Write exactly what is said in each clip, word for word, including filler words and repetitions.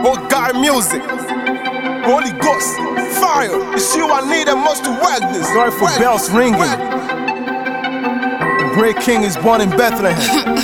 Oh God, music, Holy Ghost, fire. It's you I need the most to work this. Sorry for work, bells ringing. work. The great king is born in Bethlehem.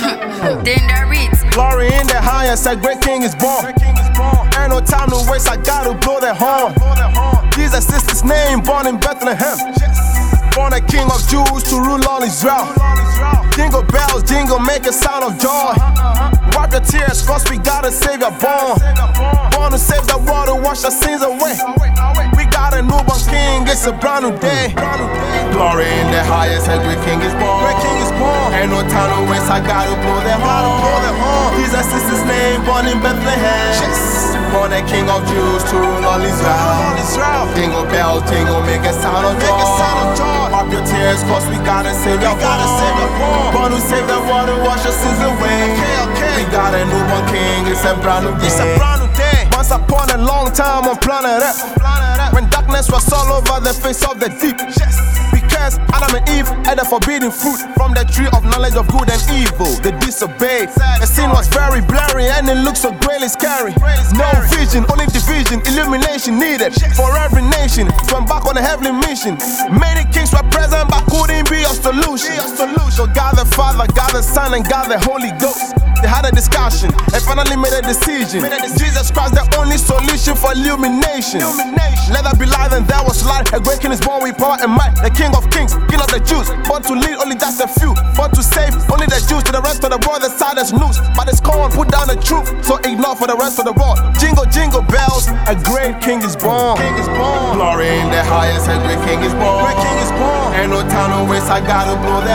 Glory in the highest, a great king is born. Ain't no time to waste, I gotta blow that horn. Jesus is his name, born in Bethlehem. Born a king of Jews to rule all Israel. Jingle bells, jingle, make a sound of joy. Wipe your tears, cause we got a savior born. Born to save the world, to wash our sins away. We got a newborn king, it's a brand new day. Glory in the highest, a great king is born. Ain't no time to waste, I gotta blow that horn. Jesus is his name, born in Bethlehem. Born a king of Jews to rule all Israel. Jingle bells, jingle, make a sound of joy. Wipe your tears, cause we got a savior born. Born to save the world, to wash our sins away. We got a newborn king, it's a brand new day. Once upon a long time on planet Earth, when darkness was all over the face of the deep. Because Adam and Eve ate the forbidden fruit from the tree of knowledge of good and evil. They disobeyed. The sin was very blurry and it looked so greatly scary. No vision, only division, illumination needed for every nation to embark on a heavenly mission. Many kings were present but couldn't be a solution. So God the Father, God the Son, and God the Holy Ghost, they had a discussion and finally made a decision. Jesus Christ, the only solution for illumination. Let there be light and there was light. A great king is born with power and might. The King of Kings, King of the Jews, born to lead only just a few, born to save only the Jews. To the rest of the world, the side is loose, but it's corn, put down the truth, so ignore for the rest of the world. Jingle, jingle bells, a great king is born. King is born. Glory in the highest, a great king is born. Great king is born. Ain't no time to waste, I gotta blow that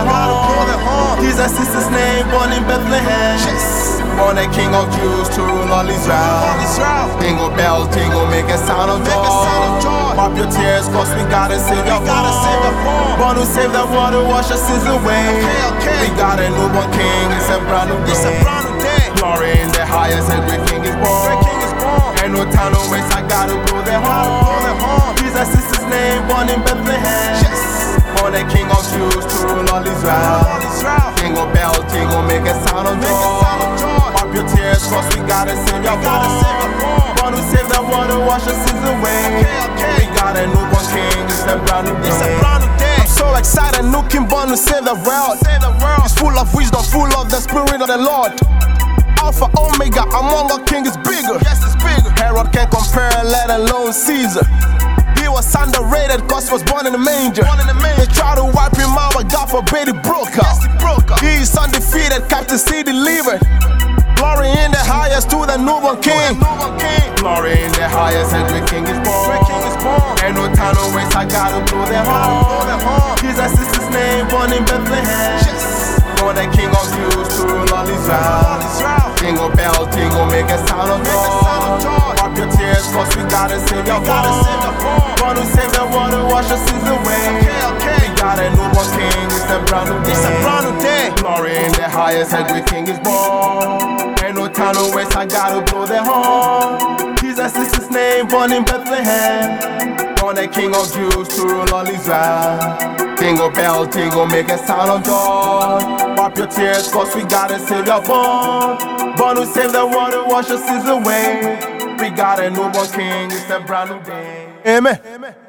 horn. Jesus is his name, born in Bethlehem. Born a king of Jews to rule all Israel. Jingle bells, jingle, make a sound of joy. Wipe your tears, cause we gotta save your born. Born to save the world, to wash our sins away. We got a newborn king, it's a brand new day. Glory in the highest, a great king is born. Ain't no time to waste, I gotta blow that horn. Jesus is his name, born in Bethlehem. Born a king of Jews to rule all Israel. Jingle bells, jingle, make a sound of joy. Wipe your tears, cause we gotta save your born. Born to save the world, to wash our sins away. We got a newborn king, it's a brand new day. I'm so excited, new king born to save the world. He's full of wisdom, full of the spirit of the Lord. Alpha, Omega, among our king is bigger. Yes, it's bigger. Herod can't compare, let alone Caesar. He was underrated cause he was born in a manger. They tried to wipe him out, but God forbid he broke out. He is undefeated, Captain C delivered. Glory in the highest to the newborn king. Glory in the highest, a great king is born. Ain't no time to waste, I gotta blow that horn. Jesus is his name, born in Bethlehem. Born a king of Jews to rule all Israel. Jingle bells, jingle, make a sound of joy. Wipe your tears, cause we gotta save your born. Born to save the world, to wash our sins away. We got a newborn king, it's a brand new day. Glory in the highest, a great king is born. Ain't no time to waste, I gotta blow that horn. Jesus is his name, born in Bethlehem. Born a king of Jews to rule all Israel. Jingle bells, jingle, make a sound of joy. Wipe your tears, cause we gotta save your born. Born to save the world, to wash our sins away. We got a newborn king, it's a brand new day. Amen. Amen.